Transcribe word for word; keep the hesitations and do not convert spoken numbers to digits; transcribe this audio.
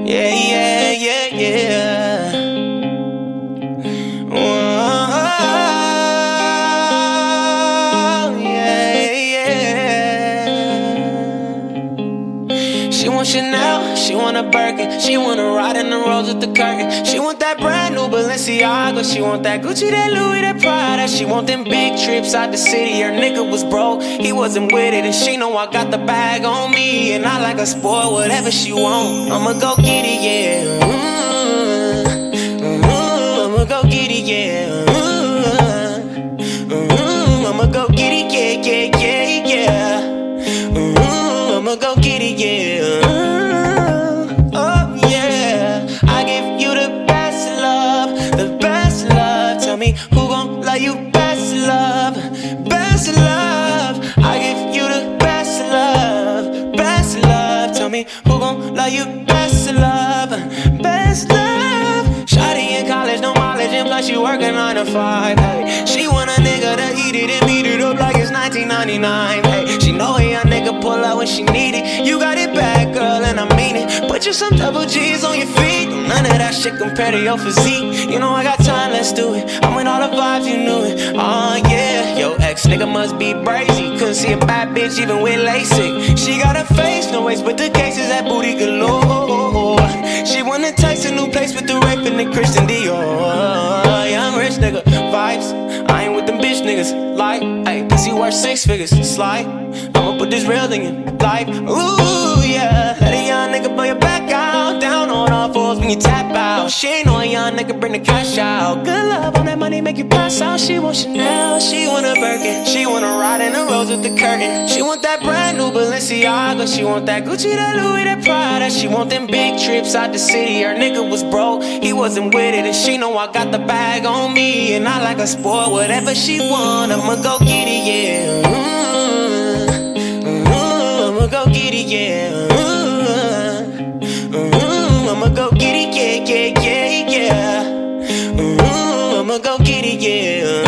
Yeah, yeah, yeah, yeah. Whoa, yeah, yeah. She want Chanel, she want a Birkin, she wanna ride in the rose with the curtain. She want that brand new Balenciaga, she want that Gucci, that Louis, that Prada. She want them big trips out the city. Her nigga was broke, he wasn't with it, and she know I got the bag on me, and I like a sport, whatever she want. I'ma go get it, yeah. Mm-hmm. Mm-hmm. I'ma go get it, yeah. Mm-hmm. Mm-hmm. I'ma go get it, yeah, yeah, yeah, yeah. Mm-hmm. I'ma go get it, yeah. Mm-hmm. Oh yeah, I give you the best love, the best love. Tell me who gon' love you best love, best love. I give you the best love, best love. Tell me who gon' love you best love, best love. Shawty in college, no mileage, and plus she working nine to five. Hey, she want a nigga to eat it and beat it up like it's nineteen ninety-nine. Hey, she know a young nigga pull out when she need it. You got it back, girl, and I mean it. Put you some double G's on your feet. None of that shit compared to your physique. You know I got time, let's do it. I'm with all the vibes, you knew it. Oh yeah, yo ex nigga must be brazy. Couldn't see a bad bitch even with LASIK. She got a face, no waist, but the cases that booty galore. She wanna taste a new place with the rape and the Christian Dior. Young rich nigga vibes. I ain't with them bitch niggas. Like, ayy, pussy worth six figures. Slide. I'ma put this real thing in life. Ooh yeah. Let a young nigga blow your back out. Down on all fours when you tap out. She ain't no young nigga bring the cash out. Good love on that money make you pass out. She want Chanel, she want a Birkin. She wanna ride in the rose with the curtain. She want that brand new Balenciaga. She want that Gucci, that Louis, that Prada. She want them big trips out the city. Her nigga was broke, he wasn't with it, and she know I got the bag on me, and I like a sport, whatever she want, I'ma go get it, yeah. Mm-hmm. Mm-hmm. I'ma go get it, yeah. Mm-hmm. Mm-hmm. I'ma go get it, yeah, yeah, yeah, yeah. Mm-hmm. I'ma go get it, yeah.